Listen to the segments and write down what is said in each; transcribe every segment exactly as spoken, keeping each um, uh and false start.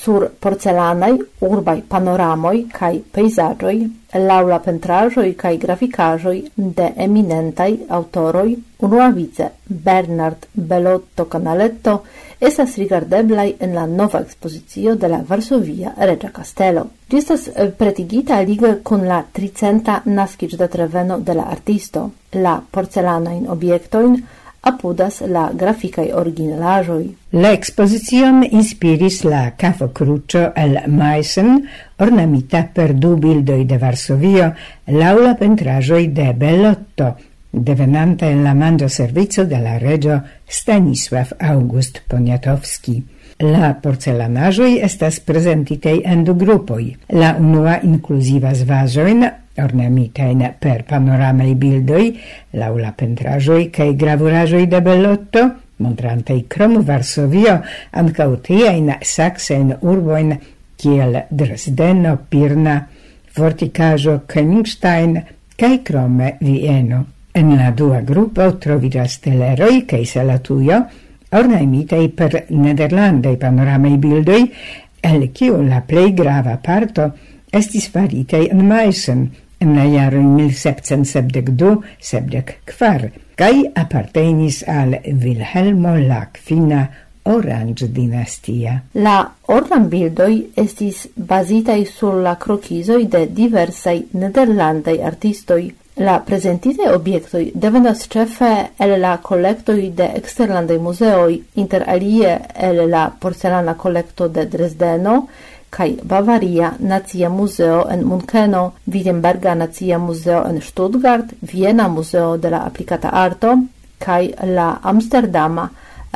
sur porcelanai urbai panoramoi kai pejzaĝoj laŭ la pentraĵoj kaj grafikaĵoj de eminentaj aŭtoroj unuavice Bernard Bellotto Canaletto estas rigardeblaj en la nova ekspozicio de la Varsovia Reĝa Kastelo. Ĝi estas pretigita lige kun la tricenta naskiĝdatreveno de la artisto. La porcelanajn objektojn apudas la graficaj originalaĵoj. La ekspozicion inspiris la kafokruĉo el Meissen, ornamita per du bildoj de Varsovio laŭ la pentraĵoj de Bellotto, devenanta en la manĝoservico de la reĝo Stanisław August Poniatowski. La porcelanaĵoj estas prezentitaj en du grupoj. La unua inkluzivas vazojn ornamitajn per panoramaj bildoj laŭ la pentraĵoj kaj gravuraĵoj de Bellotto, montrantaj krom Varsovio ankaŭ tiajn saksajn urbojn kiel Dresdeno, Pirna, fortikaĵo Königstein kaj krome Vieno. En la dua grupo troviĝas teleroj kaj salatujo ornamitaj per nederlandaj panoramaj bildoj, el kiu la plej grava parto estis faritaj en Meissen en la jaroj mil sepcent sepdek du sepdek kvar kaj apartenis al Vilhelmo la kvina Orange-dinastia. La ornambildoj estis bazitaj sur la krokizoj de diversaj nederlandaj artistoj. La prezentitaj objektoj devenas ĉefe el la kolektoj de eksterlandaj muzeoj, inter alie el la porcelana kolekto de Dresdeno kaj Bavaria Nacia Muzeo en Munkeno, Wittenberga Nacia Muzeo en Stuttgart, Viena Muzeo de la Aplikata Arto kaj la Amsterdama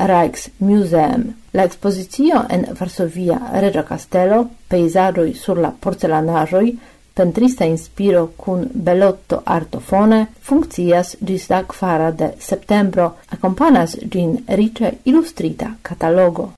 Rijksmuseum. La ekspozicio en Varsovia Reĝa Kastelo, pejzaĝoj sur la porcelanaĵoj, pentrista inspiro kun Bellotto artofone funkcias ĝis la kvara de septembro, akompanas ĝin riĉe ilustrita katalogo.